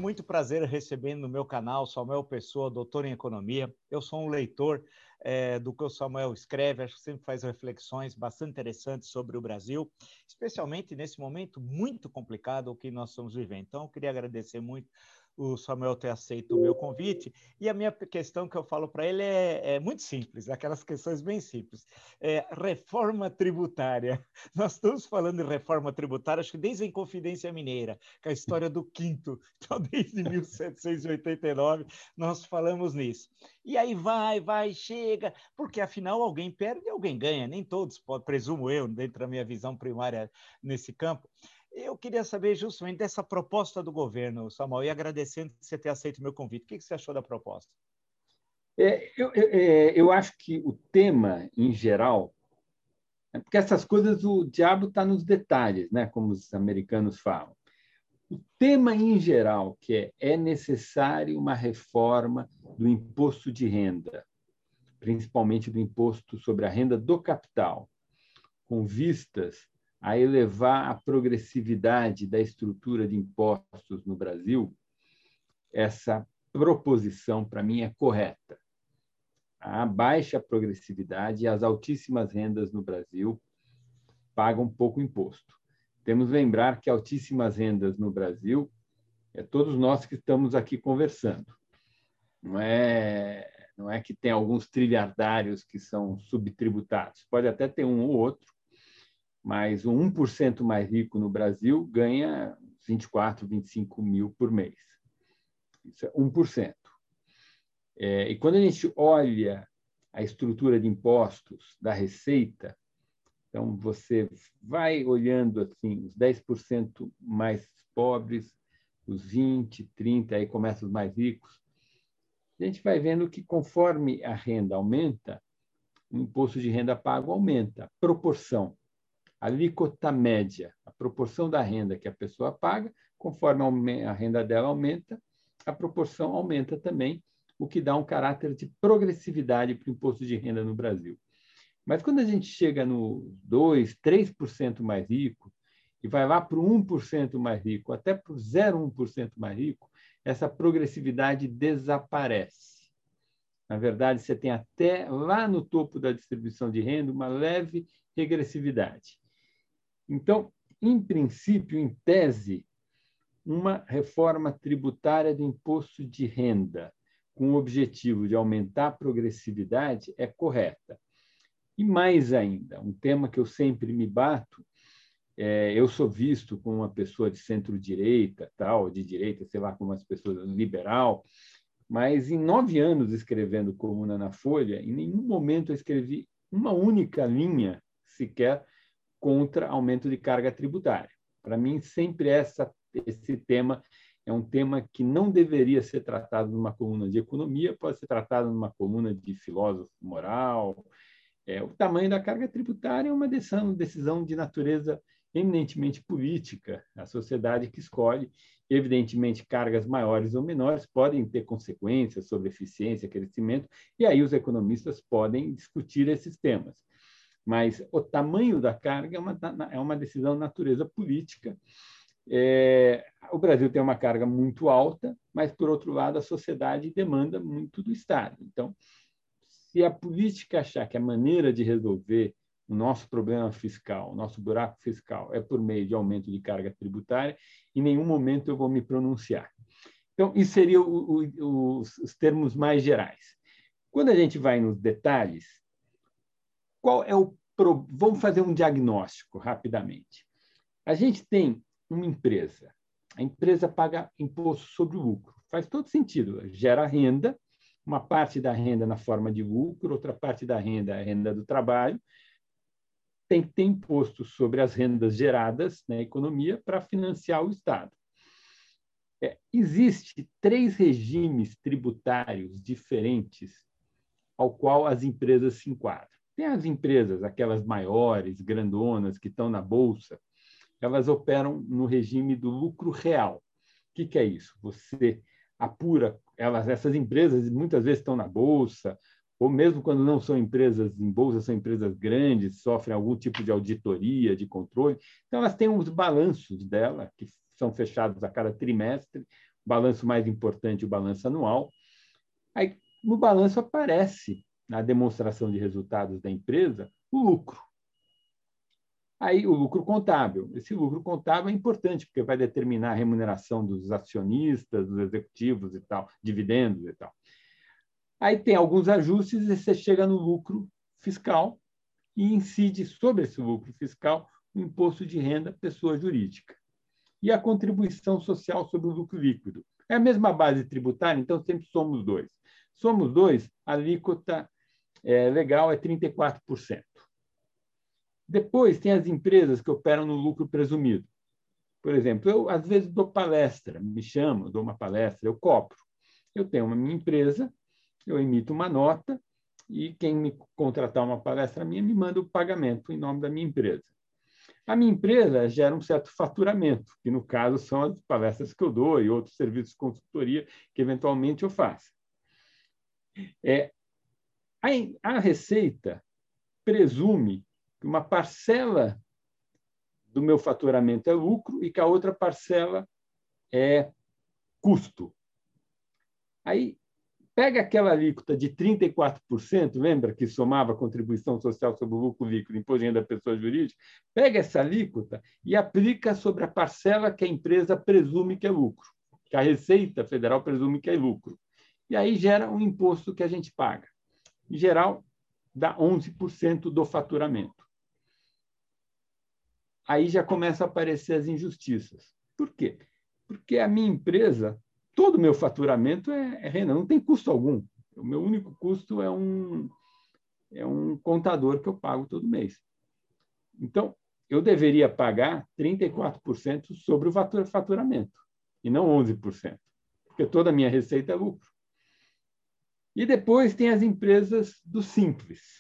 muito prazer recebendo no meu canal Samuel Pessoa, doutor em economia. Eu sou um leitor do que o Samuel escreve, acho que sempre faz reflexões bastante interessantes sobre o Brasil, especialmente nesse momento muito complicado que nós estamos vivendo. Então, eu queria agradecer muito o Samuel ter aceito o meu convite, e a minha questão que eu falo para ele é muito simples, aquelas questões bem simples. Reforma tributária. Nós estamos falando de reforma tributária, acho que desde a Inconfidência Mineira, que é a história do quinto, então desde 1789 nós falamos nisso. E aí vai, chega, porque afinal alguém perde e alguém ganha, nem todos, presumo eu, dentro da minha visão primária nesse campo. Eu queria saber justamente dessa proposta do governo, Samuel, e agradecendo você ter aceito o meu convite. O que você achou da proposta? Eu acho que o tema, em geral, porque essas coisas, o diabo está nos detalhes, né? Como os americanos falam. O tema, em geral, que é necessário uma reforma do imposto de renda, principalmente do imposto sobre a renda do capital, com vistas a elevar a progressividade da estrutura de impostos no Brasil, essa proposição, para mim, é correta. A baixa progressividade e as altíssimas rendas no Brasil pagam pouco imposto. Temos que lembrar que altíssimas rendas no Brasil é todos nós que estamos aqui conversando. Não é que tem alguns trilhardários que são subtributados. Pode até ter um ou outro, mas o 1% mais rico no Brasil ganha 24, 25 mil por mês. Isso é 1%. E quando a gente olha a estrutura de impostos da Receita, então você vai olhando assim, os 10% mais pobres, os 20, 30, aí começam os mais ricos, a gente vai vendo que conforme a renda aumenta, o imposto de renda pago aumenta, a proporção, a alíquota média, a proporção da renda que a pessoa paga, conforme a renda dela aumenta, a proporção aumenta também, o que dá um caráter de progressividade para o imposto de renda no Brasil. Mas quando a gente chega no 2%, 3% mais rico, e vai lá para o 1% mais rico, até para o 0,1% mais rico, essa progressividade desaparece. Na verdade, você tem até lá no topo da distribuição de renda uma leve regressividade. Então, em princípio, em tese, uma reforma tributária do imposto de renda com o objetivo de aumentar a progressividade é correta. E mais ainda, um tema que eu sempre me bato, eu sou visto como uma pessoa de centro-direita, tal, de direita, sei lá, como as pessoas liberal, mas em 9 anos escrevendo coluna na Folha, em nenhum momento eu escrevi uma única linha sequer contra aumento de carga tributária. Para mim, sempre esse tema é um tema que não deveria ser tratado numa coluna de economia, pode ser tratado numa coluna de filósofo moral. O tamanho da carga tributária é uma decisão de natureza eminentemente política, a sociedade que escolhe. Evidentemente, cargas maiores ou menores podem ter consequências sobre eficiência, crescimento, e aí os economistas podem discutir esses temas. Mas o tamanho da carga é uma decisão de natureza política. O Brasil tem uma carga muito alta, mas, por outro lado, a sociedade demanda muito do Estado. Então, se a política achar que a maneira de resolver o nosso problema fiscal, o nosso buraco fiscal, é por meio de aumento de carga tributária, em nenhum momento eu vou me pronunciar. Então, isso seria os termos mais gerais. Quando a gente vai nos detalhes, vamos fazer um diagnóstico rapidamente. A gente tem uma empresa. A empresa paga imposto sobre o lucro. Faz todo sentido. Gera renda, uma parte da renda na forma de lucro, outra parte da renda é a renda do trabalho. Tem que ter imposto sobre as rendas geradas na economia para financiar o Estado. Existem 3 regimes tributários diferentes ao qual as empresas se enquadram. Tem as empresas, aquelas maiores, grandonas, que estão na Bolsa, elas operam no regime do lucro real. O que é isso? Você apura, essas empresas muitas vezes estão na Bolsa, ou mesmo quando não são empresas em Bolsa, são empresas grandes, sofrem algum tipo de auditoria, de controle. Então, elas têm os balanços dela, que são fechados a cada trimestre, balanço mais importante, o balanço anual. Aí, no balanço aparece, na demonstração de resultados da empresa, o lucro. Aí, o lucro contábil. Esse lucro contábil é importante, porque vai determinar a remuneração dos acionistas, dos executivos e tal, dividendos e tal. Aí tem alguns ajustes e você chega no lucro fiscal e incide sobre esse lucro fiscal o imposto de renda pessoa jurídica e a contribuição social sobre o lucro líquido. É a mesma base tributária, então sempre somos dois. Somos dois, a alíquota legal é 34%. Depois tem as empresas que operam no lucro presumido. Por exemplo, eu às vezes dou palestra, me chamam, dou uma palestra, eu cobro. Eu tenho uma minha empresa, eu emito uma nota e quem me contratar uma palestra minha me manda o pagamento em nome da minha empresa. A minha empresa gera um certo faturamento, que no caso são as palestras que eu dou e outros serviços de consultoria que eventualmente eu faço. A Receita presume que uma parcela do meu faturamento é lucro e que a outra parcela é custo. Aí, pega aquela alíquota de 34%, lembra que somava a contribuição social sobre o lucro líquido, imposto de renda da pessoa jurídica? Pega essa alíquota e aplica sobre a parcela que a empresa presume que é lucro, que a Receita Federal presume que é lucro. E aí gera um imposto que a gente paga. Em geral, dá 11% do faturamento. Aí já começam a aparecer as injustiças. Por quê? Porque a minha empresa, todo o meu faturamento é renda, não tem custo algum. O meu único custo é um contador que eu pago todo mês. Então, eu deveria pagar 34% sobre o faturamento, e não 11%, porque toda a minha receita é lucro. E depois tem as empresas do Simples,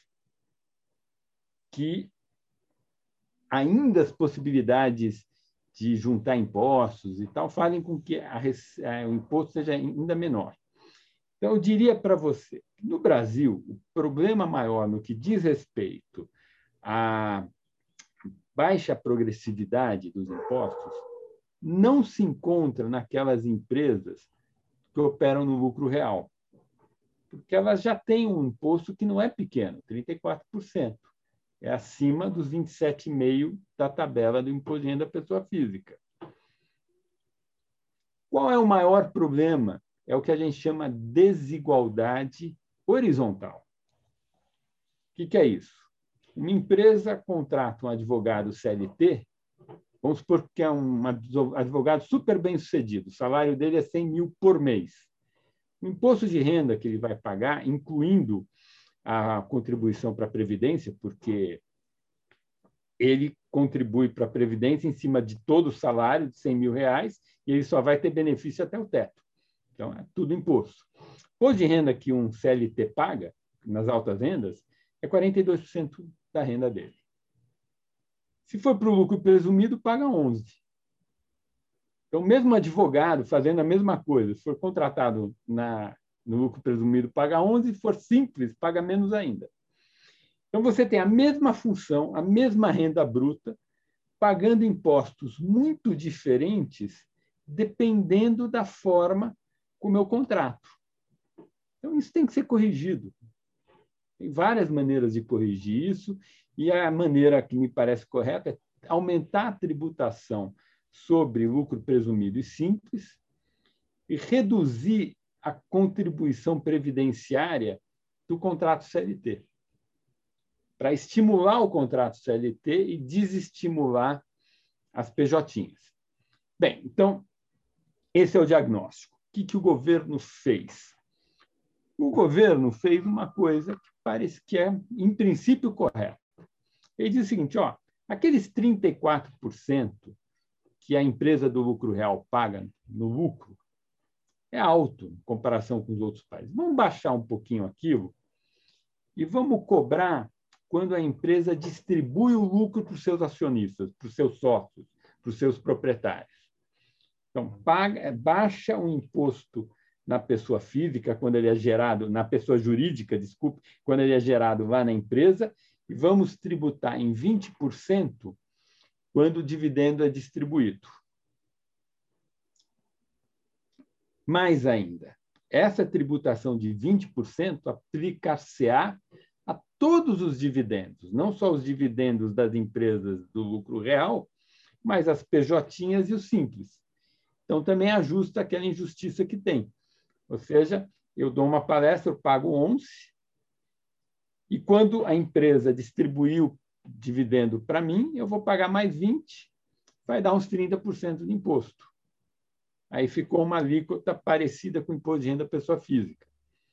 que ainda as possibilidades de juntar impostos e tal fazem com que o imposto seja ainda menor. Então, eu diria para você, que no Brasil, o problema maior no que diz respeito à baixa progressividade dos impostos não se encontra naquelas empresas que operam no lucro real, porque elas já têm um imposto que não é pequeno, 34%. É acima dos 27,5% da tabela do imposto de renda da pessoa física. Qual é o maior problema? É o que a gente chama de desigualdade horizontal. O que é isso? Uma empresa contrata um advogado CLT, vamos supor que é um advogado super bem-sucedido, o salário dele é 100 mil por mês. O imposto de renda que ele vai pagar, incluindo a contribuição para a Previdência, porque ele contribui para a Previdência em cima de todo o salário de 100 mil reais e ele só vai ter benefício até o teto. Então, é tudo imposto. O imposto de renda que um CLT paga, nas altas rendas, é 42% da renda dele. Se for para o lucro presumido, paga 11%. Então, mesmo advogado fazendo a mesma coisa, se for contratado no lucro presumido, paga 11%, se for simples, paga menos ainda. Então, você tem a mesma função, a mesma renda bruta, pagando impostos muito diferentes, dependendo da forma como eu contrato. Então, isso tem que ser corrigido. Tem várias maneiras de corrigir isso, e a maneira que me parece correta é aumentar a tributação sobre lucro presumido e simples e reduzir a contribuição previdenciária do contrato CLT, para estimular o contrato CLT e desestimular as PJs. Bem, então, esse é o diagnóstico. O que o governo fez? O governo fez uma coisa que parece que é, em princípio, correta. Ele diz o seguinte, aqueles 34% que a empresa do lucro real paga no lucro é alto em comparação com os outros países. Vamos baixar um pouquinho aquilo e vamos cobrar quando a empresa distribui o lucro para os seus acionistas, para os seus sócios, para os seus proprietários. Então, baixa o imposto na pessoa física, quando ele é gerado, na pessoa jurídica, desculpe, quando ele é gerado lá na empresa, e vamos tributar em 20% quando o dividendo é distribuído. Mais ainda, essa tributação de 20% aplicar-se-á a todos os dividendos, não só os dividendos das empresas do lucro real, mas as PJs e os simples. Então, também ajusta aquela injustiça que tem. Ou seja, eu dou uma palestra, eu pago 11, e quando a empresa distribuiu dividendo para mim, eu vou pagar mais 20, vai dar uns 30% de imposto. Aí ficou uma alíquota parecida com o imposto de renda da pessoa física.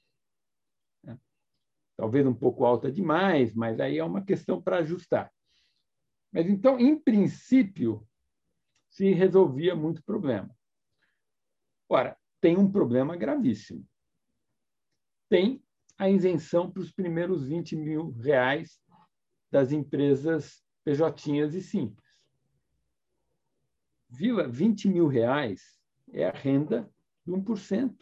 Talvez um pouco alta demais, mas aí é uma questão para ajustar. Mas, então, em princípio, se resolvia muito problema. Ora, tem um problema gravíssimo. Tem a isenção para os primeiros R$20 mil das empresas PJs e simples. Vila, R$20 mil é a renda de 1%.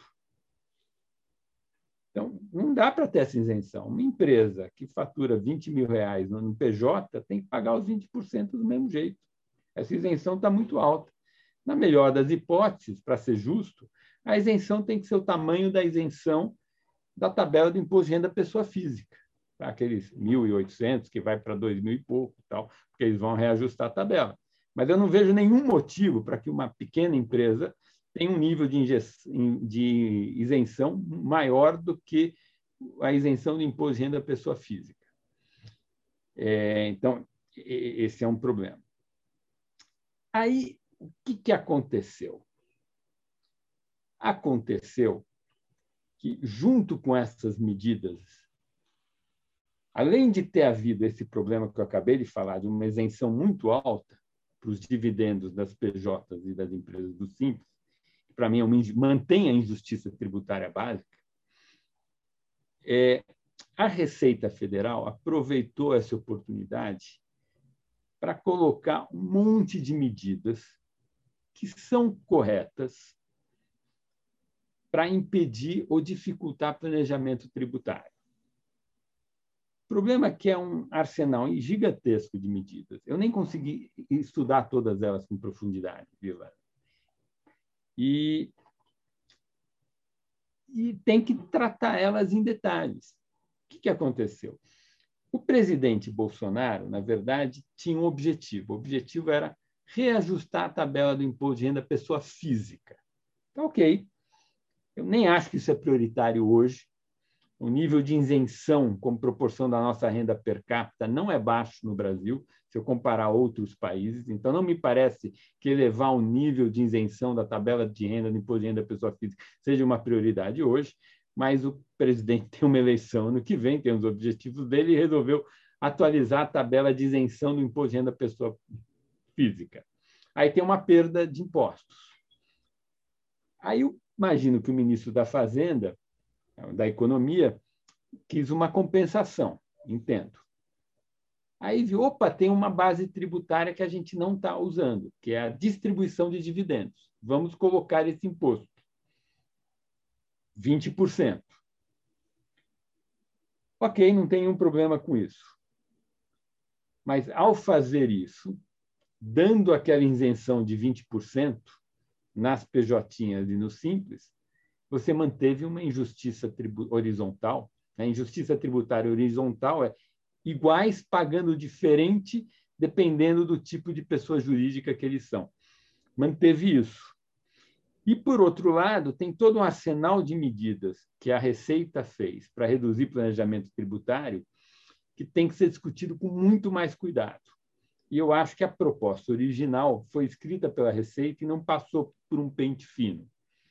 Então, não dá para ter essa isenção. Uma empresa que fatura R$20 mil no PJ tem que pagar os 20% do mesmo jeito. Essa isenção está muito alta. Na melhor das hipóteses, para ser justo, a isenção tem que ser o tamanho da isenção da tabela do imposto de renda da pessoa física, tá? Aqueles 1.800 que vai para 2.000 e pouco, tal, porque eles vão reajustar a tabela. Mas eu não vejo nenhum motivo para que uma pequena empresa tenha um nível de isenção maior do que a isenção do imposto de renda da pessoa física. Então, esse é um problema. Aí, o que aconteceu? Aconteceu que, junto com essas medidas, além de ter havido esse problema que eu acabei de falar, de uma isenção muito alta para os dividendos das PJs e das empresas do Simples, que para mim mantém a injustiça tributária básica, a Receita Federal aproveitou essa oportunidade para colocar um monte de medidas que são corretas para impedir ou dificultar planejamento tributário. O problema é que é um arsenal gigantesco de medidas. Eu nem consegui estudar todas elas com profundidade, Vila. E tem que tratar elas em detalhes. O que aconteceu? O presidente Bolsonaro, na verdade, tinha um objetivo. O objetivo era reajustar a tabela do imposto de renda da pessoa física. Então, ok. Eu nem acho que isso é prioritário hoje. O nível de isenção, como proporção da nossa renda per capita, não é baixo no Brasil, se eu comparar outros países. Então, não me parece que elevar o nível de isenção da tabela de renda do imposto de renda da pessoa física seja uma prioridade hoje, mas o presidente tem uma eleição ano que vem, tem os objetivos dele, e resolveu atualizar a tabela de isenção do imposto de renda da pessoa física. Aí tem uma perda de impostos. Aí eu imagino que o ministro da Fazenda, da Economia, quis uma compensação, entendo. Aí viu, opa, tem uma base tributária que a gente não está usando, que é a distribuição de dividendos. Vamos colocar esse imposto. 20%. Ok, não tem nenhum problema com isso. Mas, ao fazer isso, dando aquela isenção de 20% nas PJs e no Simples, você manteve uma injustiça horizontal. A injustiça tributária horizontal é iguais pagando diferente dependendo do tipo de pessoa jurídica que eles são. Manteve isso. E, por outro lado, tem todo um arsenal de medidas que a Receita fez para reduzir planejamento tributário que tem que ser discutido com muito mais cuidado. E eu acho que a proposta original foi escrita pela Receita e não passou por um pente fino.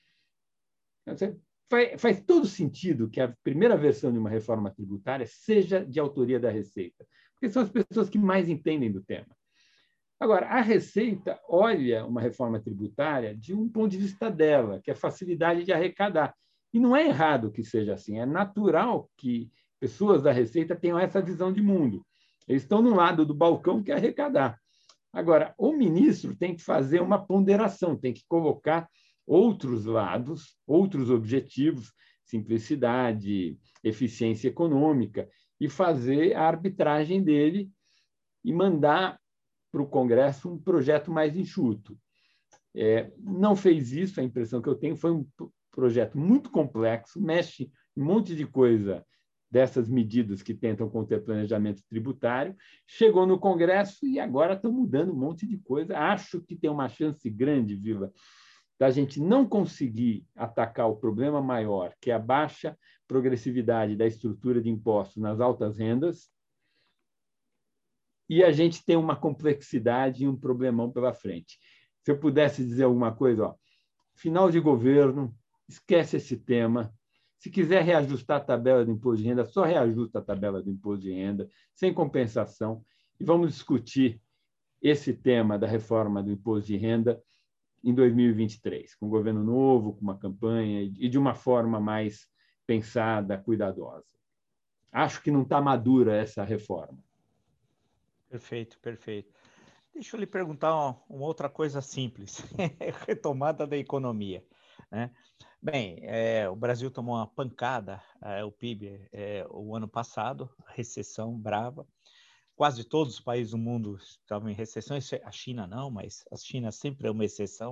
Faz todo sentido que a primeira versão de uma reforma tributária seja de autoria da Receita, porque são as pessoas que mais entendem do tema. Agora, a Receita olha uma reforma tributária de um ponto de vista dela, que é a facilidade de arrecadar. E não é errado que seja assim, é natural que pessoas da Receita tenham essa visão de mundo. Eles estão no lado do balcão que é arrecadar. Agora, o ministro tem que fazer uma ponderação, tem que colocar outros lados, outros objetivos, simplicidade, eficiência econômica, e fazer a arbitragem dele e mandar para o Congresso um projeto mais enxuto. Não fez isso, a impressão que eu tenho foi um projeto muito complexo, mexe em um monte de coisa dessas medidas que tentam conter planejamento tributário, chegou no Congresso e agora estão mudando um monte de coisa. Acho que tem uma chance grande, Vila, da gente não conseguir atacar o problema maior, que é a baixa progressividade da estrutura de impostos nas altas rendas, e a gente tem uma complexidade e um problemão pela frente. Se eu pudesse dizer alguma coisa, ó, final de governo, esquece esse tema. Se quiser reajustar a tabela do imposto de renda, só reajusta a tabela do imposto de renda, sem compensação, e vamos discutir esse tema da reforma do imposto de renda em 2023, com um governo novo, com uma campanha e de uma forma mais pensada, cuidadosa. Acho que não está madura essa reforma. Perfeito, perfeito. Deixa eu lhe perguntar uma outra coisa simples, retomada da economia, né? Bem, o Brasil tomou uma pancada, o PIB, o ano passado, recessão brava. Quase todos os países do mundo estavam em recessão, a China não, mas a China sempre é uma exceção.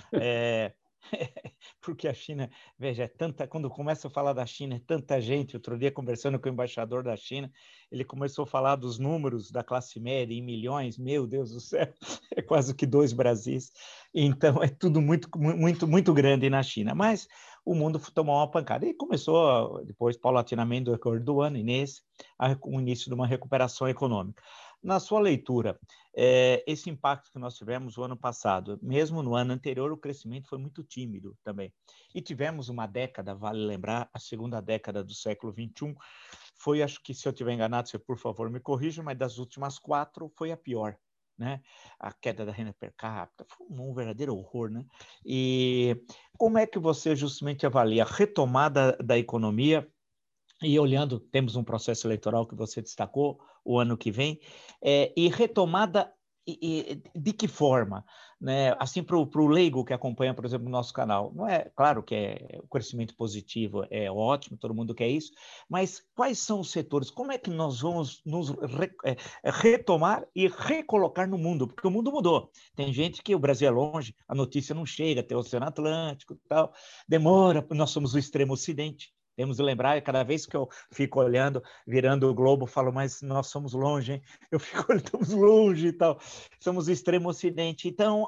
Porque a China, veja, quando começa a falar da China, é tanta gente. Outro dia, conversando com o embaixador da China, ele começou a falar dos números da classe média em milhões. Meu Deus do céu, é quase que 2 Brasis. Então, é tudo muito, muito, muito grande na China. Mas o mundo tomou uma pancada. E começou, depois, paulatinamente, do decorrer do ano, o início de uma recuperação econômica. Na sua leitura, esse impacto que nós tivemos o ano passado, mesmo no ano anterior, o crescimento foi muito tímido também. E tivemos uma década, vale lembrar, a segunda década do século XXI, foi, acho que se eu estiver enganado, você por favor me corrija, mas das últimas 4 foi a pior, né? A queda da renda per capita foi um verdadeiro horror, né? E como é que você justamente avalia a retomada da economia? E olhando, temos um processo eleitoral que você destacou o ano que vem, e retomada de que forma? Né? Assim, para o leigo que acompanha, por exemplo, o nosso canal, não é claro que o crescimento positivo é ótimo, todo mundo quer isso, mas quais são os setores? Como é que nós vamos nos retomar e recolocar no mundo? Porque o mundo mudou. Tem gente que o Brasil é longe, a notícia não chega, tem o Oceano Atlântico e tal, demora, nós somos o extremo ocidente. Temos de lembrar, cada vez que eu fico olhando, virando o globo, falo, mas nós somos longe, hein? Eu fico olhando, estamos longe e tal. Somos o extremo ocidente. Então,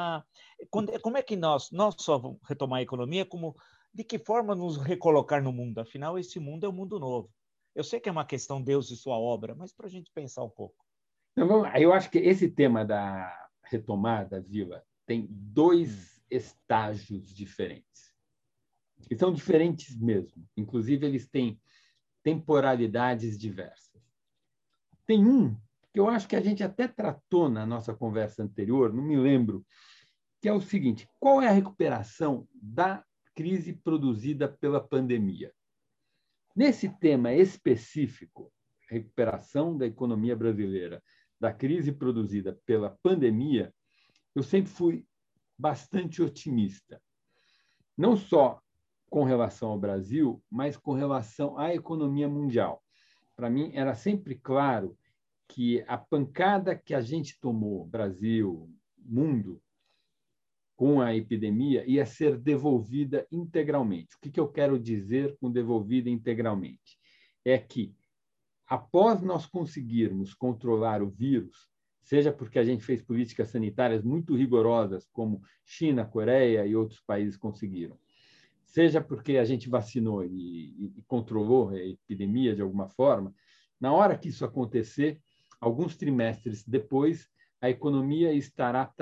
como é que nós só vamos retomar a economia, de que forma nos recolocar no mundo? Afinal, esse mundo é um mundo novo. Eu sei que é uma questão Deus e sua obra, mas para a gente pensar um pouco. Eu acho que esse tema da retomada, Vila, tem 2 estágios diferentes. E são diferentes mesmo. Inclusive, eles têm temporalidades diversas. Tem um que eu acho que a gente até tratou na nossa conversa anterior, não me lembro, que é o seguinte: qual é a recuperação da crise produzida pela pandemia? Nesse tema específico, recuperação da economia brasileira da crise produzida pela pandemia, eu sempre fui bastante otimista. Não só com relação ao Brasil, mas com relação à economia mundial. Para mim, era sempre claro que a pancada que a gente tomou, Brasil, mundo, com a epidemia, ia ser devolvida integralmente. O que eu quero dizer com devolvida integralmente? É que, após nós conseguirmos controlar o vírus, seja porque a gente fez políticas sanitárias muito rigorosas, como China, Coreia e outros países conseguiram, seja porque a gente vacinou e controlou a epidemia de alguma forma, na hora que isso acontecer, alguns trimestres depois, a economia estará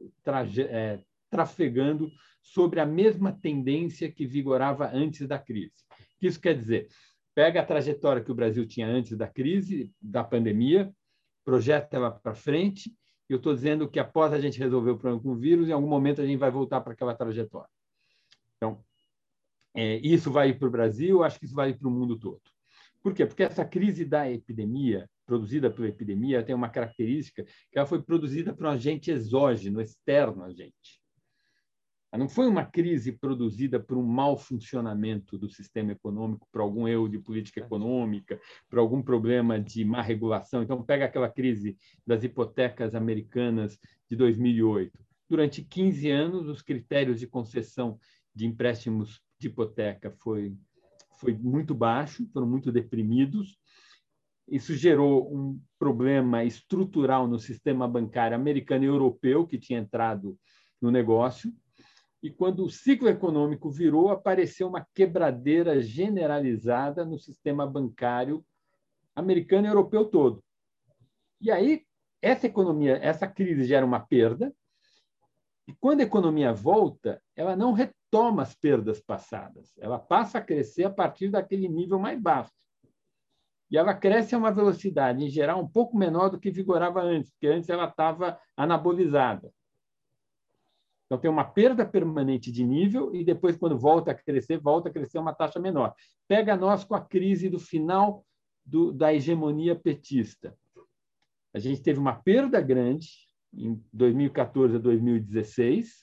trafegando sobre a mesma tendência que vigorava antes da crise. O que isso quer dizer? Pega a trajetória que o Brasil tinha antes da crise, da pandemia, projeta ela para frente, e eu estou dizendo que após a gente resolver o problema com o vírus, em algum momento a gente vai voltar para aquela trajetória. Então, isso vai para o Brasil, acho que isso vai para o mundo todo. Por quê? Porque essa crise da epidemia, produzida pela epidemia, tem uma característica que ela foi produzida por um agente exógeno, externo a gente. Ela não foi uma crise produzida por um mau funcionamento do sistema econômico, por algum erro de política econômica, por algum problema de má regulação. Então, pega aquela crise das hipotecas americanas de 2008. Durante 15 anos, os critérios de concessão de empréstimos de hipoteca foi muito baixo, foram muito deprimidos. Isso gerou um problema estrutural no sistema bancário americano e europeu, que tinha entrado no negócio. E quando o ciclo econômico virou, apareceu uma quebradeira generalizada no sistema bancário americano e europeu todo. E aí, essa crise gera uma perda, e quando a economia volta, ela não retoma as perdas passadas, ela passa a crescer a partir daquele nível mais baixo. E ela cresce a uma velocidade, em geral, um pouco menor do que vigorava antes, porque antes ela estava anabolizada. Então, tem uma perda permanente de nível e depois, quando volta a crescer uma taxa menor. Pega nós com a crise do final da hegemonia petista. A gente teve uma perda grande em 2014 a 2016,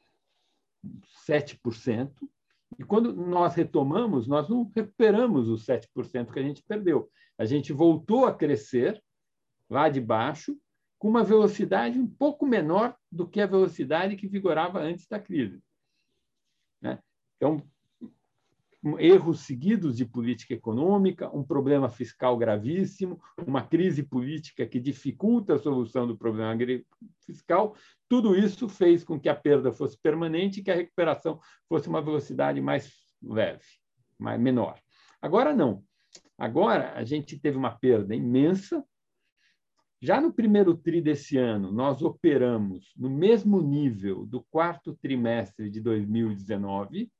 7%, e quando nós retomamos, nós não recuperamos os 7% que a gente perdeu. A gente voltou a crescer lá de baixo, com uma velocidade um pouco menor do que a velocidade que vigorava antes da crise. Então, erros seguidos de política econômica, um problema fiscal gravíssimo, uma crise política que dificulta a solução do problema fiscal, tudo isso fez com que a perda fosse permanente e que a recuperação fosse uma velocidade mais leve, menor. Agora não. Agora a gente teve uma perda imensa. Já no primeiro tri desse ano, nós operamos no mesmo nível do quarto trimestre de 2019.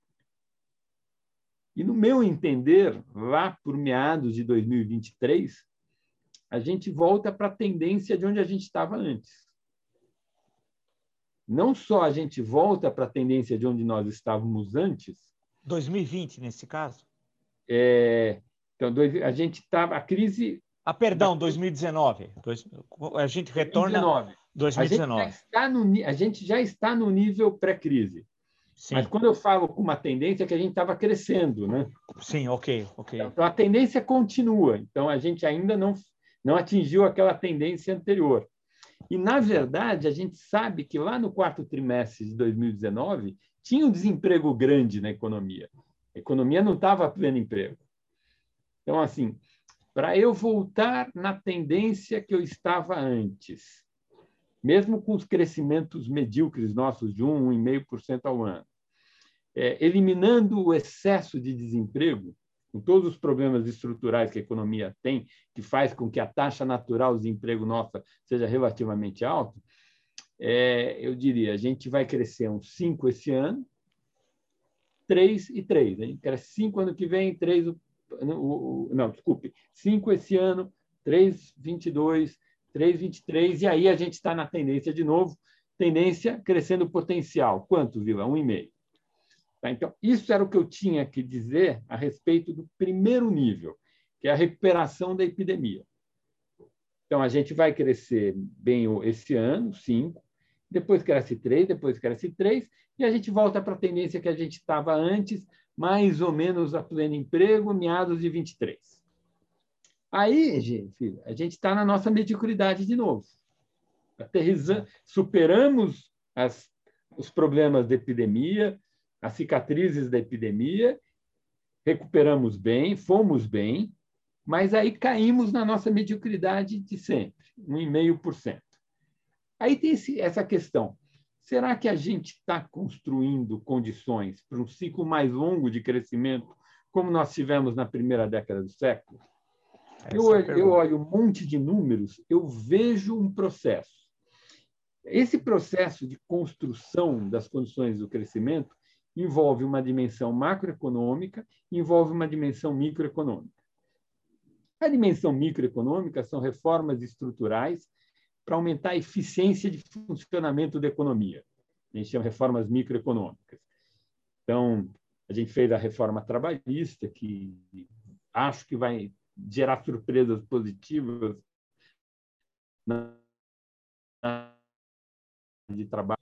E, no meu entender, lá por meados de 2023, a gente volta para a tendência de onde a gente estava antes. Não só a gente volta para a tendência de onde nós estávamos antes. 2020, nesse caso? Então, a gente estava. A crise. Perdão, 2019. A gente retorna 2019. A gente já está no nível pré-crise. Sim. Mas quando eu falo com uma tendência, é que a gente estava crescendo, né? Sim, ok. Então, a tendência continua. Então, a gente ainda não atingiu aquela tendência anterior. E, na verdade, a gente sabe que lá no quarto trimestre de 2019 tinha um desemprego grande na economia. A economia não estava a pleno emprego. Então, assim, para eu voltar na tendência que eu estava antes, mesmo com os crescimentos medíocres nossos de 1,5% ao ano, eliminando o excesso de desemprego, com todos os problemas estruturais que a economia tem, que faz com que a taxa natural de desemprego nossa seja relativamente alta, eu diria, a gente vai crescer uns 5 esse ano, 3 e 3. A gente cresce 5 ano que vem, 3... Não, desculpe, 5 esse ano, 3,22, 3,23, e aí a gente está na tendência de novo, tendência crescendo potencial. Quanto, Vila? 1,5. Então, isso era o que eu tinha que dizer a respeito do primeiro nível, que é a recuperação da epidemia. Então, a gente vai crescer bem esse ano, 5, depois cresce 3, depois cresce 3, e a gente volta para a tendência que a gente estava antes, mais ou menos a pleno emprego, meados de 23. Aí, filho, a gente está na nossa mediocridade de novo. Superamos os problemas da epidemia, as cicatrizes da epidemia, recuperamos bem, fomos bem, mas aí caímos na nossa mediocridade de sempre, 1,5%. Aí tem essa questão. Será que a gente está construindo condições para um ciclo mais longo de crescimento, como nós tivemos na primeira década do século? Eu olho um monte de números, eu vejo um processo. Esse processo de construção das condições do crescimento envolve uma dimensão macroeconômica, envolve uma dimensão microeconômica. A dimensão microeconômica são reformas estruturais para aumentar a eficiência de funcionamento da economia. A gente chama de reformas microeconômicas. Então, a gente fez a reforma trabalhista, que acho que vai gerar surpresas positivas de trabalho.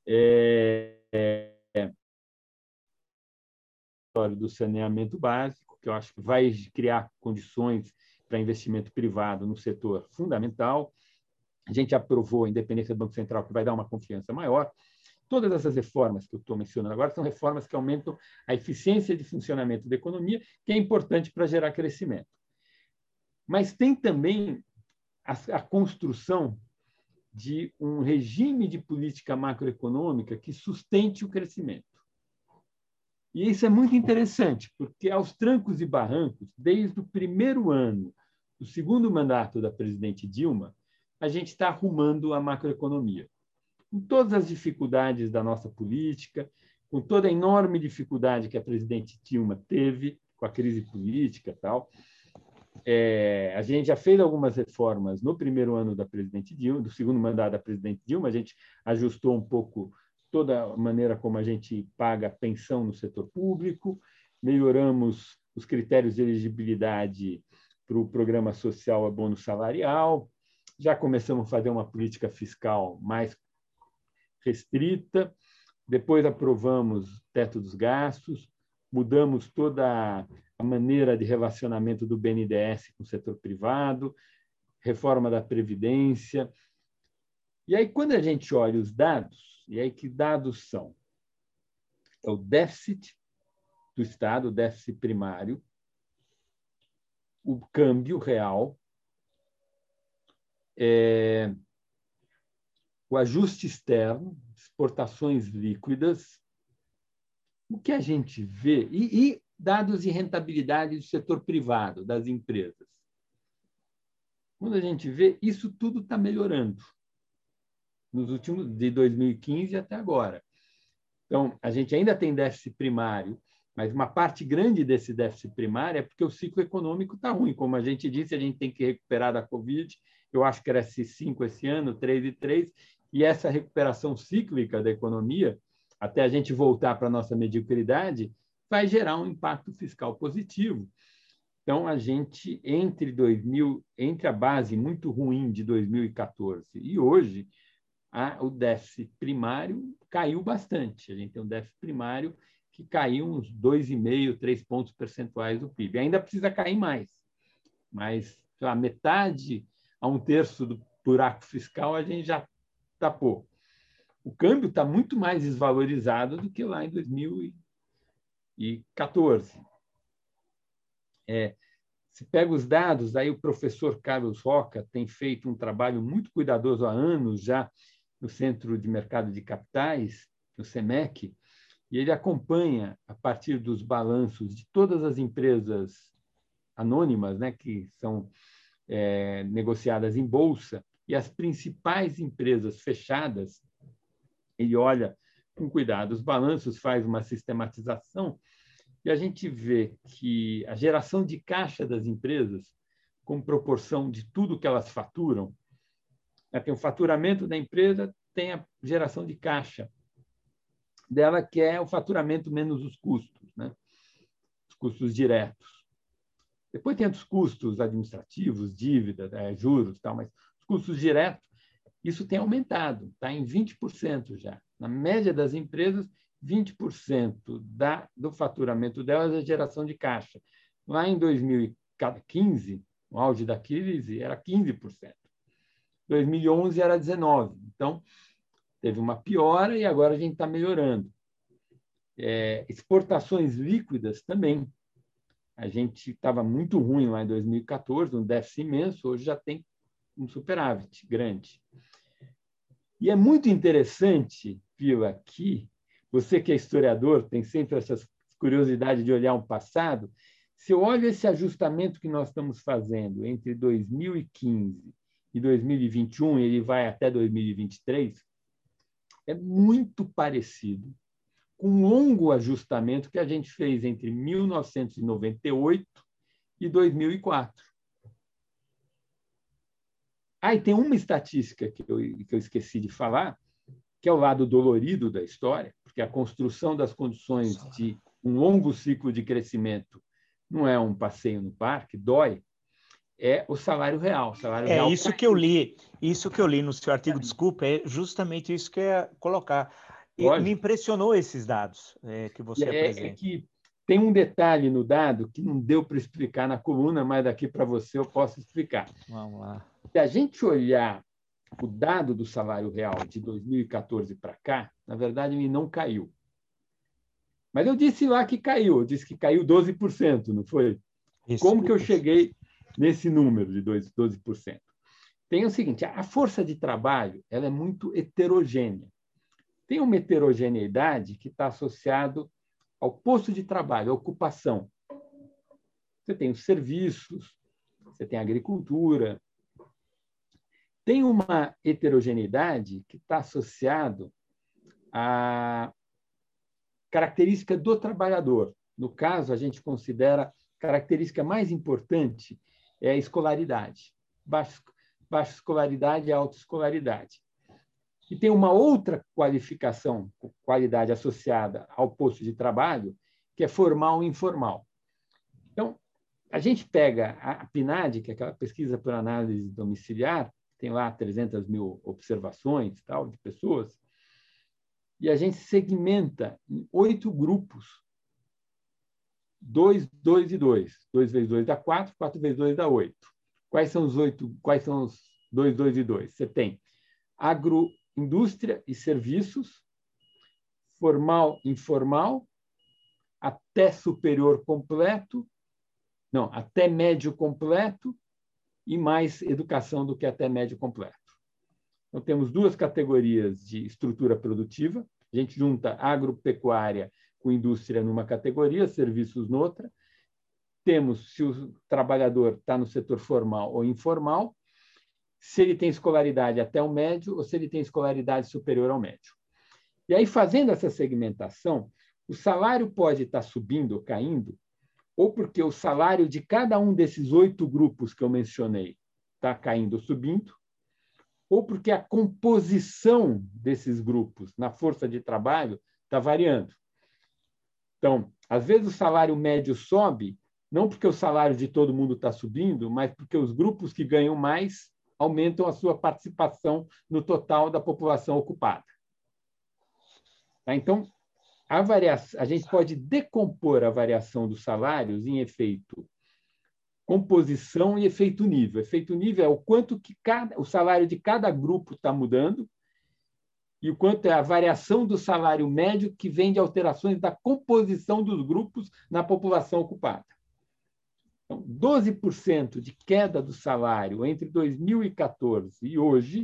Do saneamento básico, que eu acho que vai criar condições para investimento privado no setor fundamental. A gente aprovou a independência do Banco Central, que vai dar uma confiança maior. todas essas reformas que eu estou mencionando agora são reformas que aumentam a eficiência de funcionamento da economia, que é importante para gerar crescimento. Mas tem também a construção de um regime de política macroeconômica que sustente o crescimento. E isso é muito interessante, porque aos trancos e barrancos, desde o primeiro ano do segundo mandato da presidente Dilma, a gente está arrumando a macroeconomia. Com todas as dificuldades da nossa política, com toda a enorme dificuldade que a presidente Dilma teve com a crise política e tal, a gente já fez algumas reformas no primeiro ano da presidente Dilma, do segundo mandato da presidente Dilma, a gente ajustou um pouco toda a maneira como a gente paga pensão no setor público, melhoramos os critérios de elegibilidade para o programa social abono salarial, já começamos a fazer uma política fiscal mais restrita, depois aprovamos o teto dos gastos, mudamos toda a maneira de relacionamento do BNDES com o setor privado, reforma da Previdência. E aí, quando a gente olha os dados, e aí que dados são? É o déficit do Estado, o déficit primário, o câmbio real, o ajuste externo, exportações líquidas, o que a gente vê, e dados de rentabilidade do setor privado, das empresas. Quando a gente vê, isso tudo está melhorando nos últimos, de 2015 até agora. Então, a gente ainda tem déficit primário, mas uma parte grande desse déficit primário é porque o ciclo econômico está ruim. Como a gente disse, a gente tem que recuperar da Covid. Eu acho que cresce 5 esse ano, 3,3, e essa recuperação cíclica da economia, até a gente voltar para a nossa mediocridade, vai gerar um impacto fiscal positivo. Então, a gente, entre a base muito ruim de 2014 e hoje, o déficit primário caiu bastante. A gente tem um déficit primário que caiu uns 2,5, 3 pontos percentuais do PIB. Ainda precisa cair mais, mas a metade a um terço do buraco fiscal a gente já tapou. O câmbio está muito mais desvalorizado do que lá em 2014. Se pega os dados, aí o professor Carlos Roca tem feito um trabalho muito cuidadoso há anos já no Centro de Mercado de Capitais, no CEMEC, e ele acompanha, a partir dos balanços de todas as empresas anônimas, né, que são negociadas em bolsa, e as principais empresas fechadas, ele olha com cuidado os balanços, faz uma sistematização, e a gente vê que a geração de caixa das empresas, com proporção de tudo que elas faturam, tem o faturamento da empresa, tem a geração de caixa dela, que é o faturamento menos os custos, né? Os custos diretos. Depois tem os custos administrativos, dívida, juros, tal, mas os custos diretos, isso tem aumentado, está em 20% já. Na média das empresas, 20% do faturamento delas é geração de caixa. Lá em 2015, no auge da crise, era 15%. 2011 era 19%. Então, teve uma piora e agora a gente está melhorando. Exportações líquidas também. A gente estava muito ruim lá em 2014, um déficit imenso, hoje já tem um superávit grande. E é muito interessante, Pila, que você que é historiador, tem sempre essa curiosidade de olhar o passado. Se eu olho esse ajustamento que nós estamos fazendo entre 2015 e 2021, ele vai até 2023, é muito parecido com um longo ajustamento que a gente fez entre 1998 e 2004. E tem uma estatística que eu esqueci de falar, que é o lado dolorido da história, porque a construção das condições de um longo ciclo de crescimento não é um passeio no parque, dói, é o salário real. Isso que eu li no seu artigo, desculpa, é justamente isso que eu ia colocar. E me impressionou esses dados que você apresenta. É que tem um detalhe no dado que não deu para explicar na coluna, mas daqui para você eu posso explicar. Vamos lá. Se a gente olhar o dado do salário real de 2014 para cá, na verdade, ele não caiu. Mas eu disse lá que caiu, eu disse que caiu 12%, não foi? Isso. Como que eu cheguei nesse número de 12%? Tem o seguinte, a força de trabalho ela é muito heterogênea. Tem uma heterogeneidade que está associado ao posto de trabalho, à ocupação. Você tem os serviços, você tem a agricultura. Tem uma heterogeneidade que está associado à característica do trabalhador. No caso, a gente considera a característica mais importante é a escolaridade. Baixa escolaridade e alta escolaridade. E tem uma outra qualificação, qualidade associada ao posto de trabalho, que é formal e informal. Então, a gente pega a PNAD, que é aquela pesquisa por análise domiciliar, tem lá 300 mil observações tal, de pessoas, e a gente segmenta em 8 grupos. 2, 2 e 2. 2 vezes 2 dá 4, 4 vezes 2 dá 8. Quais são os 8? Quais são os 2, 2 e 2? Você tem agroindústria e serviços, formal, informal, até superior completo, não, até médio completo e mais educação do que até médio completo. Então, temos 2 categorias de estrutura produtiva. A gente junta agropecuária com indústria numa categoria, serviços noutra. Temos se o trabalhador está no setor formal ou informal, se ele tem escolaridade até o médio ou se ele tem escolaridade superior ao médio. E aí, fazendo essa segmentação, o salário pode estar subindo ou caindo, ou porque o salário de cada um desses 8 grupos que eu mencionei está caindo ou subindo, ou porque a composição desses grupos na força de trabalho está variando. Então, às vezes o salário médio sobe, não porque o salário de todo mundo está subindo, mas porque os grupos que ganham mais aumentam a sua participação no total da população ocupada. Tá? Então, a gente pode decompor a variação dos salários em efeito composição e efeito nível. Efeito nível é o quanto que o salário de cada grupo está mudando e o quanto é a variação do salário médio que vem de alterações da composição dos grupos na população ocupada. Então, 12% de queda do salário entre 2014 e hoje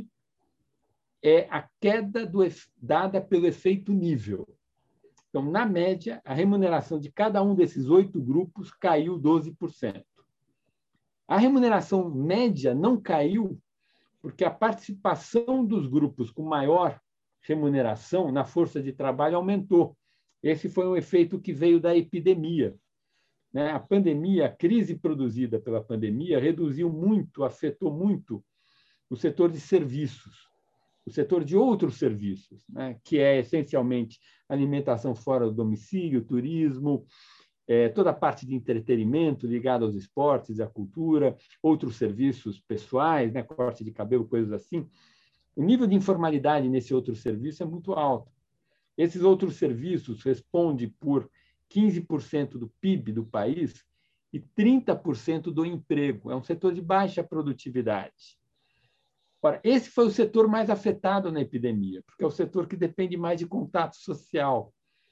é a queda dada pelo efeito nível. Então, na média, a remuneração de cada um desses 8 grupos caiu 12%. A remuneração média não caiu porque a participação dos grupos com maior remuneração na força de trabalho aumentou. Esse foi um efeito que veio da epidemia. A pandemia, a crise produzida pela pandemia, reduziu muito, afetou muito o setor de serviços, o setor de outros serviços, que é essencialmente alimentação fora do domicílio, turismo, toda a parte de entretenimento ligada aos esportes, à cultura, outros serviços pessoais, corte de cabelo, coisas assim. O nível de informalidade nesse outro serviço é muito alto. Esses outros serviços respondem por 15% do PIB do país e 30% do emprego. É um setor de baixa produtividade. Ora, esse foi o setor mais afetado na epidemia, porque é o setor que depende mais de contato social.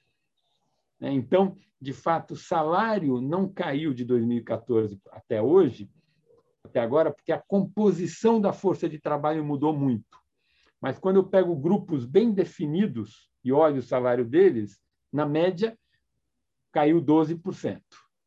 Então, de fato, o salário não caiu de 2014 até hoje, até agora, porque a composição da força de trabalho mudou muito. Mas quando eu pego grupos bem definidos e olho o salário deles, na média, caiu 12%.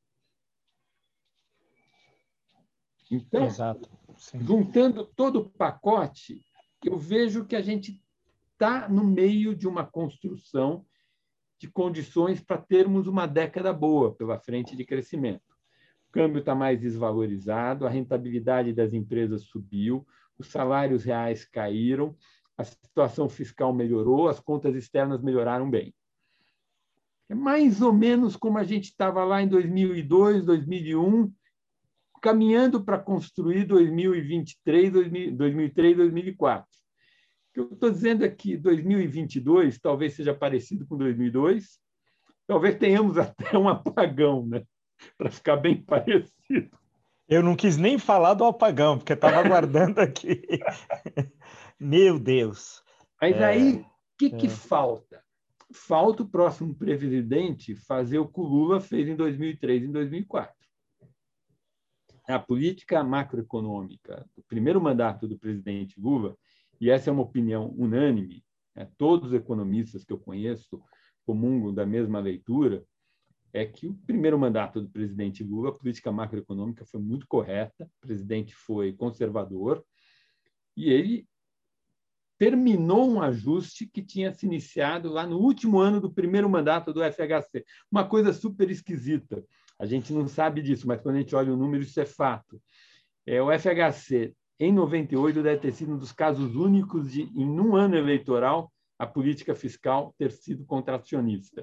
Então, exato. Sim. Juntando todo o pacote, eu vejo que a gente está no meio de uma construção de condições para termos uma década boa pela frente de crescimento. O câmbio está mais desvalorizado, a rentabilidade das empresas subiu, os salários reais caíram, a situação fiscal melhorou, as contas externas melhoraram bem. É mais ou menos como a gente estava lá em 2002, 2001, caminhando para construir 2023, 2003, 2004. O que eu estou dizendo é que 2022 talvez seja parecido com 2002, talvez tenhamos até um apagão, para ficar bem parecido. Eu não quis nem falar do apagão, porque estava aguardando aqui. Meu Deus! Mas aí, o que falta? Falta o próximo presidente fazer o que o Lula fez em 2003 e em 2004. A política macroeconômica do primeiro mandato do presidente Lula, e essa é uma opinião unânime, né? Todos os economistas que eu conheço comungam da mesma leitura, é que o primeiro mandato do presidente Lula, a política macroeconômica foi muito correta, o presidente foi conservador, e ele terminou um ajuste que tinha se iniciado lá no último ano do primeiro mandato do FHC. Uma coisa super esquisita. A gente não sabe disso, mas quando a gente olha o número, isso é fato. O FHC, em 98, deve ter sido um dos casos únicos de, em um ano eleitoral, a política fiscal ter sido contracionista.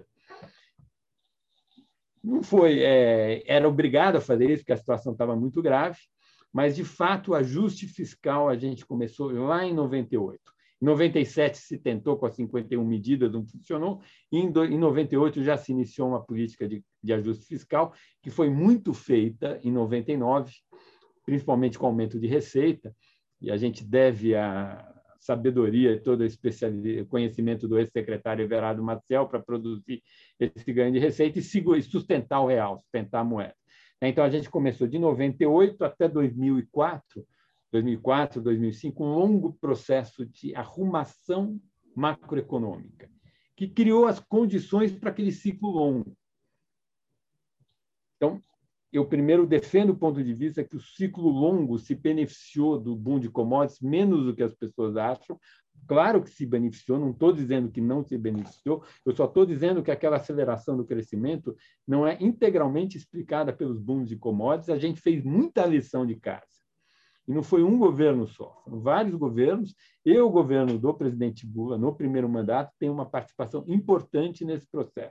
Não foi, era obrigado a fazer isso, porque a situação estava muito grave, mas, de fato, o ajuste fiscal a gente começou lá em 98. Em 97 se tentou com as 51 medidas, não funcionou. Em 98 já se iniciou uma política de ajuste fiscal, que foi muito feita em 99, principalmente com aumento de receita, e a gente deve a sabedoria e todo o conhecimento do ex-secretário Everardo Maciel para produzir esse ganho de receita e sustentar o real, sustentar a moeda. Então, a gente começou de 98 até 2004, 2005, um longo processo de arrumação macroeconômica, que criou as condições para aquele ciclo longo. Então, eu primeiro defendo o ponto de vista que o ciclo longo se beneficiou do boom de commodities menos do que as pessoas acham. Claro que se beneficiou, não estou dizendo que não se beneficiou, eu só estou dizendo que aquela aceleração do crescimento não é integralmente explicada pelos booms de commodities. A gente fez muita lição de casa. E não foi um governo só, foram vários governos. E o governo do presidente Lula, no primeiro mandato, tem uma participação importante nesse processo.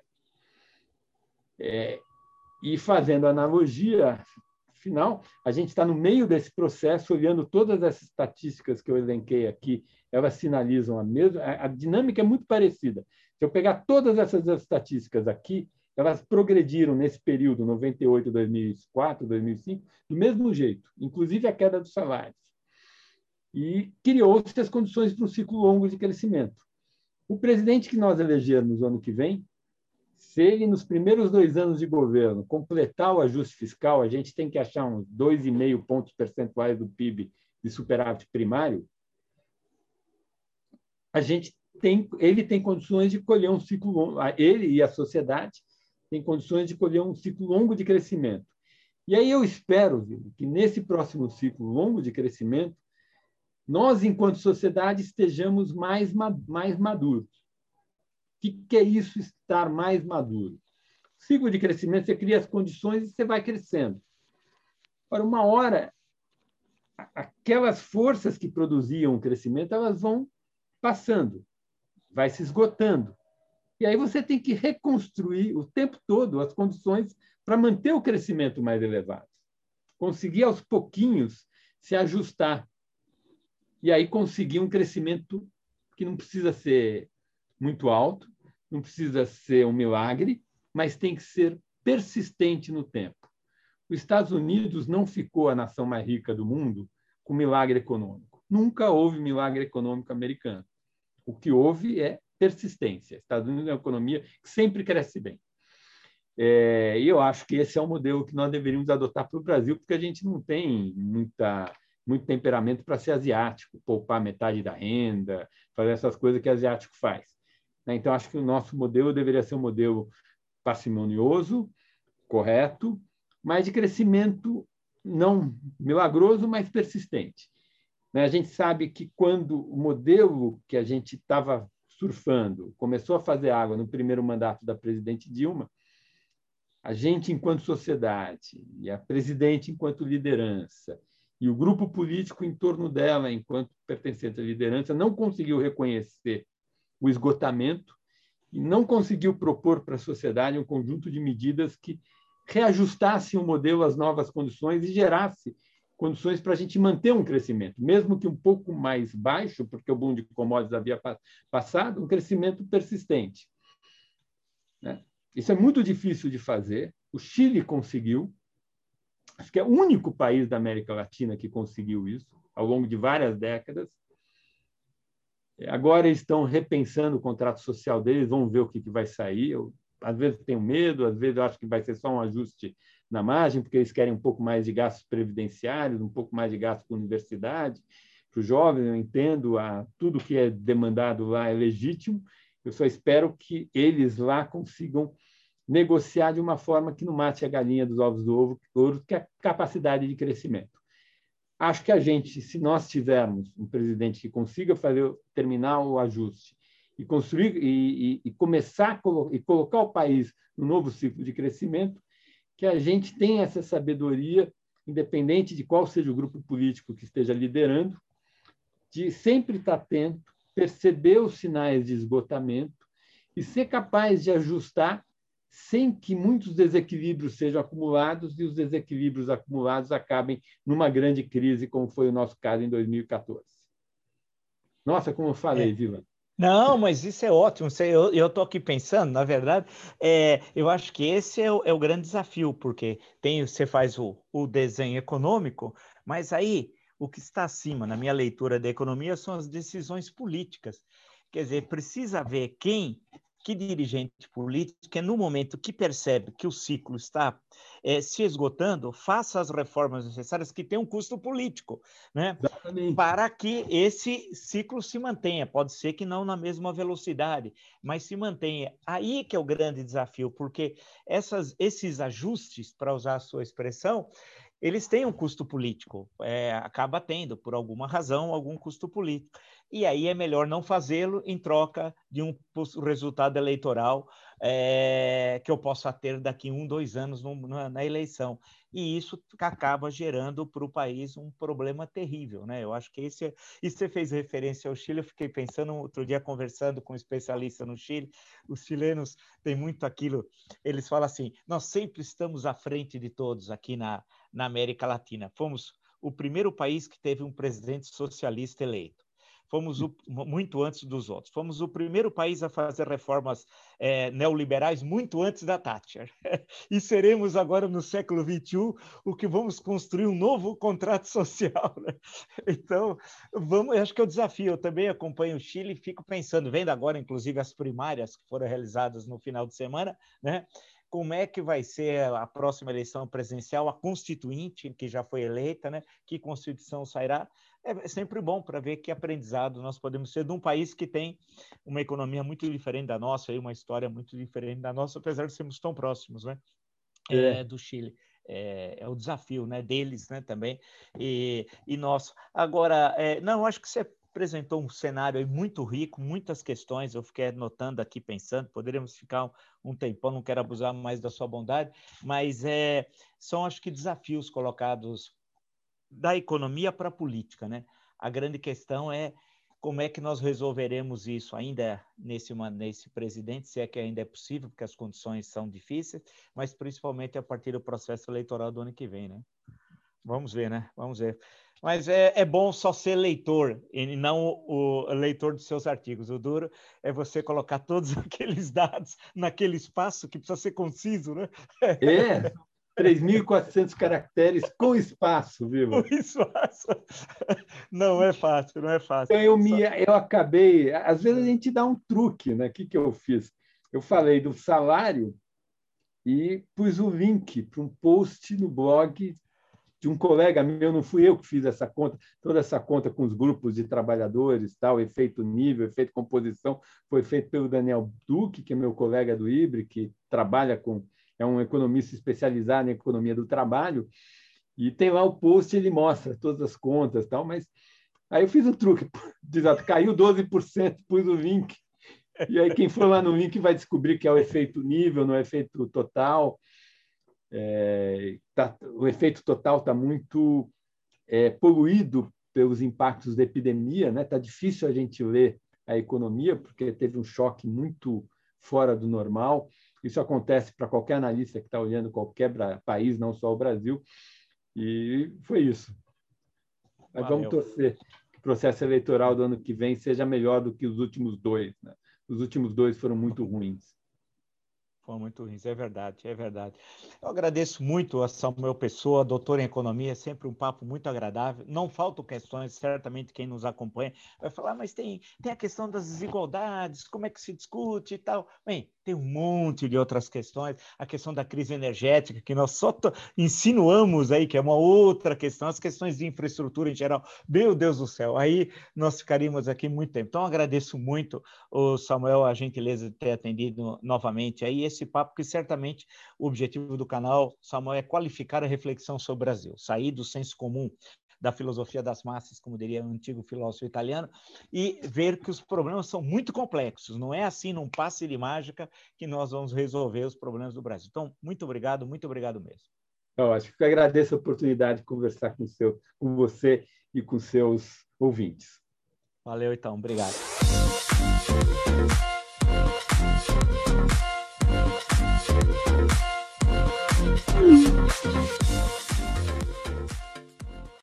E fazendo analogia final, a gente está no meio desse processo, olhando todas essas estatísticas que eu elenquei aqui, elas sinalizam a mesma. A dinâmica é muito parecida. Se eu pegar todas essas estatísticas aqui, elas progrediram nesse período, 98, 2004, 2005, do mesmo jeito, inclusive a queda dos salários. E criou-se as condições para um ciclo longo de crescimento. O presidente que nós elegermos no ano que vem, se ele, nos primeiros 2 anos de governo, completar o ajuste fiscal, a gente tem que achar uns 2,5 pontos percentuais do PIB de superávit primário, ele tem condições de colher um ciclo longo, ele e a sociedade têm condições de colher um ciclo longo de crescimento. E aí eu espero, que nesse próximo ciclo longo de crescimento, nós, enquanto sociedade, estejamos mais maduros. O que é isso, estar mais maduro? Ciclo de crescimento, você cria as condições e você vai crescendo. Ora, uma hora, aquelas forças que produziam o crescimento, elas vão passando, vai se esgotando. E aí você tem que reconstruir o tempo todo as condições para manter o crescimento mais elevado. Conseguir, aos pouquinhos, se ajustar. E aí conseguir um crescimento que não precisa ser muito alto, não precisa ser um milagre, mas tem que ser persistente no tempo. Os Estados Unidos não ficou a nação mais rica do mundo com milagre econômico. Nunca houve milagre econômico americano. O que houve é persistência. Estados Unidos é uma economia que sempre cresce bem. E eu acho que esse é o modelo que nós deveríamos adotar para o Brasil, porque a gente não tem muito temperamento para ser asiático, poupar metade da renda, fazer essas coisas que o asiático faz. Então, acho que o nosso modelo deveria ser um modelo parcimonioso, correto, mas de crescimento não milagroso, mas persistente. A gente sabe que quando o modelo que a gente estava surfando começou a fazer água no primeiro mandato da presidente Dilma, a gente, enquanto sociedade, e a presidente, enquanto liderança, e o grupo político em torno dela, enquanto pertencente à liderança, não conseguiu reconhecer o esgotamento e não conseguiu propor para a sociedade um conjunto de medidas que reajustasse o modelo às novas condições e gerasse condições para a gente manter um crescimento, mesmo que um pouco mais baixo, porque o boom de commodities havia passado, um crescimento persistente. Isso é muito difícil de fazer. O Chile conseguiu, acho que é o único país da América Latina que conseguiu isso, ao longo de várias décadas. Agora eles estão repensando o contrato social deles, vamos ver o que vai sair. Eu, às vezes, tenho medo, às vezes eu acho que vai ser só um ajuste na margem, porque eles querem um pouco mais de gastos previdenciários, um pouco mais de gastos com universidade. Para os jovens, eu entendo, tudo que é demandado lá é legítimo, eu só espero que eles lá consigam negociar de uma forma que não mate a galinha dos ovos do ouro, que é a capacidade de crescimento. Acho que a gente, se nós tivermos um presidente que consiga terminar o ajuste e construir e começar e colocar o país no novo ciclo de crescimento, que a gente tenha essa sabedoria, independente de qual seja o grupo político que esteja liderando, de sempre estar atento, perceber os sinais de esgotamento e ser capaz de ajustar sem que muitos desequilíbrios sejam acumulados e os desequilíbrios acumulados acabem numa grande crise, como foi o nosso caso em 2014. Nossa, como eu falei, Vila. Não, mas isso é ótimo. Eu estou aqui pensando, na verdade, eu acho que esse é o grande desafio, porque você faz o desenho econômico, mas aí o que está acima, na minha leitura da economia, são as decisões políticas. Quer dizer, precisa ver que dirigente político, que no momento que percebe que o ciclo está se esgotando, faça as reformas necessárias que têm um custo político, né? Exatamente. Para que esse ciclo se mantenha. Pode ser que não na mesma velocidade, mas se mantenha. Aí que é o grande desafio, porque esses ajustes, para usar a sua expressão, eles têm um custo político, acaba tendo, por alguma razão, algum custo político. E aí é melhor não fazê-lo em troca de um resultado eleitoral que eu possa ter daqui 1, 2 anos na eleição. E isso acaba gerando para o país um problema terrível, né? Eu acho que e você fez referência ao Chile, eu fiquei pensando, outro dia conversando com um especialista no Chile, os chilenos têm muito aquilo, eles falam assim, nós sempre estamos à frente de todos aqui na América Latina. Fomos o primeiro país que teve um presidente socialista eleito. Fomos muito antes dos outros. Fomos o primeiro país a fazer reformas neoliberais muito antes da Thatcher. E seremos agora, no século XXI, o que vamos construir um novo contrato social. Né? Então, eu acho que é o desafio. Eu também acompanho o Chile e fico pensando, vendo agora, inclusive, as primárias que foram realizadas no final de semana, né? Como é que vai ser a próxima eleição presidencial, a constituinte, que já foi eleita, né? Que Constituição sairá? É sempre bom para ver que aprendizado nós podemos ser de um país que tem uma economia muito diferente da nossa, e uma história muito diferente da nossa, apesar de sermos tão próximos, né? Do Chile. É o desafio, né, deles, né, também, e nosso. Agora, não, acho que você apresentou um cenário aí muito rico, muitas questões, eu fiquei anotando aqui, pensando, poderíamos ficar um tempão, não quero abusar mais da sua bondade, mas são, acho que, desafios colocados da economia para a política, né? A grande questão é como é que nós resolveremos isso ainda nesse presidente, se é que ainda é possível, porque as condições são difíceis, mas principalmente a partir do processo eleitoral do ano que vem, né? Vamos ver, né? Vamos ver. Mas é bom só ser leitor e não o leitor dos seus artigos. O duro é você colocar todos aqueles dados naquele espaço que precisa ser conciso, né? 3.400 caracteres com espaço, viu? Com espaço. Não é fácil, não é fácil. Então, eu acabei... Às vezes a gente dá um truque, né? O que eu fiz? Eu falei do salário e pus o link para um post no blog de um colega meu, não fui eu que fiz essa conta, toda essa conta com os grupos de trabalhadores, tal, efeito nível, efeito composição, foi feito pelo Daniel Duque, que é meu colega do IBRE, que trabalha é um economista especializado em economia do trabalho, e tem lá o post, ele mostra todas as contas, tal, mas aí eu fiz um truque, caiu 12%, pus o link, e aí quem for lá no link vai descobrir que é o efeito nível, não é o efeito total. O efeito total está muito poluído pelos impactos da epidemia, né? Está difícil a gente ler a economia, porque teve um choque muito fora do normal. Isso acontece para qualquer analista que está olhando qualquer país, não só o Brasil. E foi isso. Mas vamos torcer que o processo eleitoral do ano que vem seja melhor do que os últimos dois. Né? Os últimos dois foram muito ruins. Foram muito ruins, é verdade, é verdade. Eu agradeço muito a Samuel Pessoa, doutor em economia, é sempre um papo muito agradável. Não faltam questões, certamente quem nos acompanha vai falar, mas tem a questão das desigualdades, como é que se discute e tal. Bem, tem um monte de outras questões, a questão da crise energética, que nós só insinuamos aí, que é uma outra questão, as questões de infraestrutura em geral. Meu Deus do céu, aí nós ficaríamos aqui muito tempo. Então, agradeço muito, o Samuel, a gentileza de ter atendido novamente aí esse papo, que certamente o objetivo do canal, Samuel, é qualificar a reflexão sobre o Brasil, sair do senso comum da filosofia das massas, como diria o antigo filósofo italiano, e ver que os problemas são muito complexos. Não é assim, num passe de mágica, que nós vamos resolver os problemas do Brasil. Então, muito obrigado mesmo. Eu acho que eu agradeço a oportunidade de conversar com você e com seus ouvintes. Valeu, então. Obrigado.